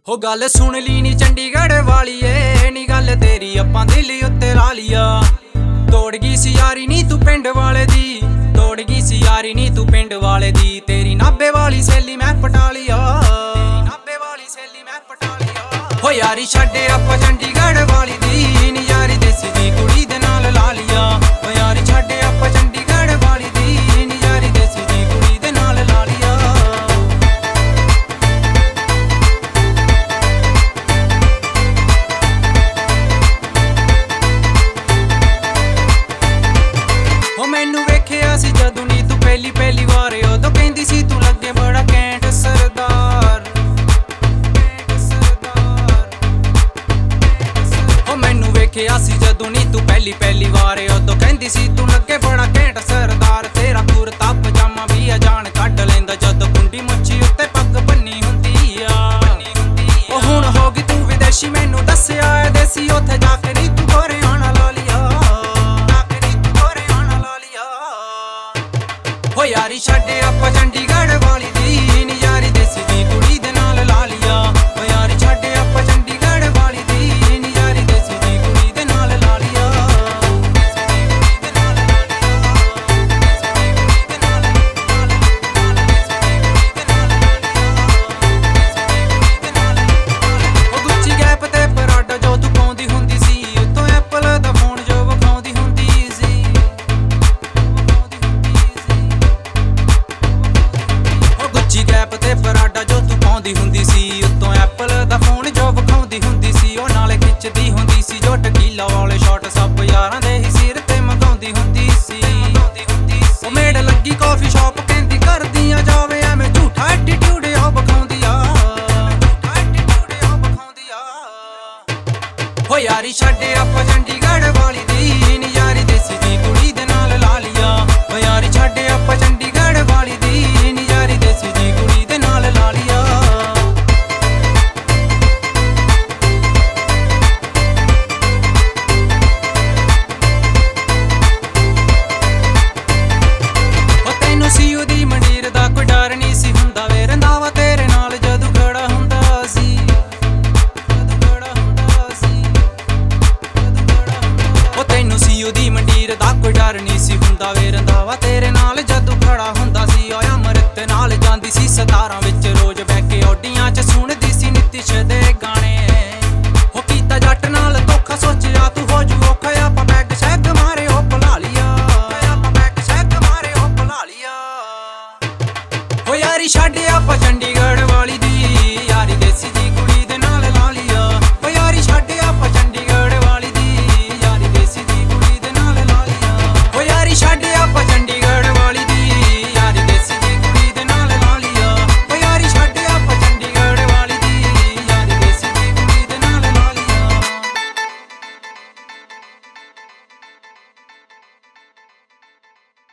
हो गल सुन ली नी चंडीगढ़ वालीए नी गल तेरी अप्पां दिल उत्ते ला लिया। तोड़ गई सी यारी नी तू पिंड वाले दी, तोड़ गई सी यारी नी तू पिंड वाले दी। तेरी नाभे वाली सहेली मैं पटा लिया, तेरी नाभे वाली सहेली मैं पटा लिया। हो यारी छड्डे आपां चंडीगढ़ वाली दी नी यारी देसी दी कुड़ी दे नाल ला लिया। हो यारी छड्डे आपां चंडीगढ़ वाली दी नी यारी देसी दी कुड़ी दे नाल ला लिया। मैनू वेखिया सी जदों नी तू पहली पहली वार उदों कहंदी सी तू लगे बड़ा कैंट सरदार। हो मैनू वेखिया सी जदों नी तू पहली पहली वार उदों कहंदी सी तू लगे बड़ा कैंट सरदार। तेरा कुर्ता पजामा भी जान कढ लैंदा जदों कुंडी मुच्छी उत्ते पग बन्नी हुंदी आ। ओ हुण हो गई तू विदेशी मैनू दस्सिया ऐ देसी उत्थे जाके नी तू गोरे आना ला लिया। हो यारी छड्डे आपां चंडीगढ़ वाली दी नी यारी देसी दी कुड़ी दे नाल ला लिया। हो यारी छड्डे आपां चंडीगढ़ वाली दी नी यारी देसी दी कुड़ी दे नाल ला लिया। हो गुच्ची गैप ते पराडा जो तू पाउंदी हुंदी सी उत्तों एप्पल दा फोन जो विखाउंदी हुंदी सी। गैप ते पराडा जो तू पाउंदी हुंदी सी उत्तों एप्पल दा फोन जो विखाउंदी हुंदी सी। ओ नाले खिच्चदी हुंदी सी जो टकीला वाले शॉट सब यारां दे ही सिर ते मंगाउंदी हुंदी सी। ओ मेड़ लगी कॉफी शॉप कहंदी करदियां जावे एवें झूठा एटीट्यूड ओ विखाउंदी आ। हो यारी छड्डे आपां चंडीगढ़ वाली दी नी यारी देसी दी कुड़ी दे नाल ला लिया। हो यारी छड्डे आपां चंडीगढ़ वाली दी नी यारी देसी दी कुड़ी दे नाल ला लिया। ओ तैनू सी ओदी मंडीर दा कोई डर नहीं सी हुंदा वे रंधावा तेरे नाल जदों खड़ा हुंदा सी। ओ तैनू सी ओदी मंडीर दा कोई डर नहीं सी हुंदा वे रंधावा तेरे नाल जदों खड़ा हुंदा सी। ओ अमृत नाल जांदी सी सतारां विच रोज बैठ के औडियां च सुणदी सी नितिश दे गाने। हो कीता जट नाल धोखा सोचिया तू हो जू औखा आपां पैग शैग मारे ओ भुला लिया। आपां पैग शैग मारे ओ भुला लिया। हो यारी छड्ड आपां चंडीगढ़